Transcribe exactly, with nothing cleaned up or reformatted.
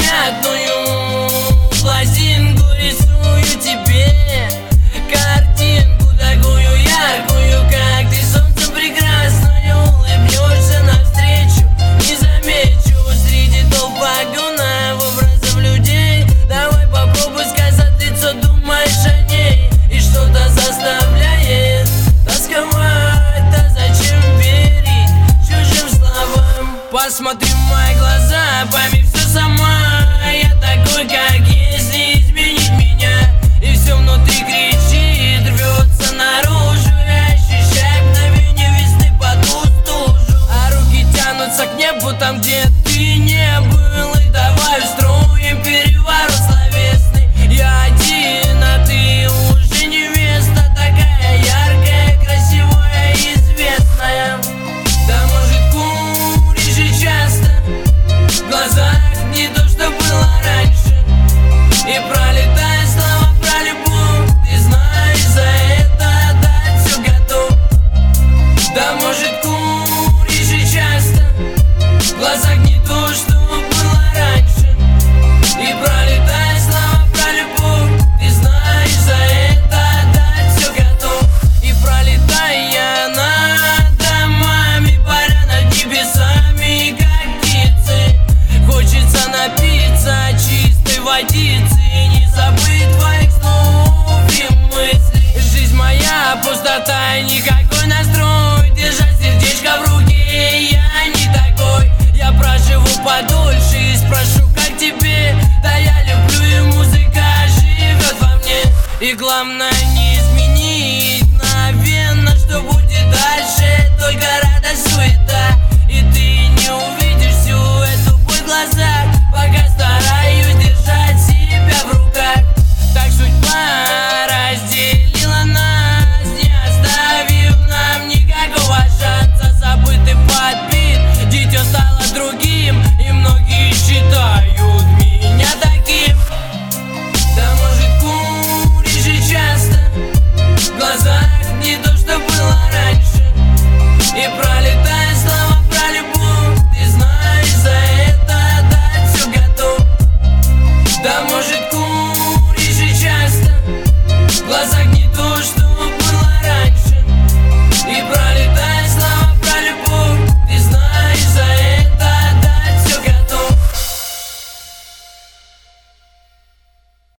мятную пластинку, рисую тебе картинку такую яркую, как ты, солнце прекрасное. Улыбнешься навстречу, не замечу среди толп вагонов образов людей. Давай попробуй сказать ты, что думаешь о ней, и что-то заставляет тосковать. Да зачем верить чужим словам? Посмотри в мои глаза, пойми все сама. Я такой, как есть, не изменить меня. И все внутри кричит, рвется наружу. Я ощущаю мгновение весны по ту стужу, а руки тянутся к небу там, где ты не был. И давай устроим переворот словесный. Я один, а ты уже невеста, такая яркая, красивая, известная. Да может куришь и часто, в глазах не то, что было раньше. И пролетая слова про любовь, ты знаешь, за это отдать все готов. Да может куришь и часто, в глазах не то, что было раньше. И пролетая слова про любовь, ты знаешь, за это отдать все готов. И пролетая над домами, паря над небесами, как птицы, хочется напиться чистой водицы и не забыть твоих слов и мыслей. Жизнь моя пустота и никакой настрой, держать сердечко в руке я не такой. Я проживу подольше и спрошу, как тебе. Да я люблю, и музыка живет во мне. И главное,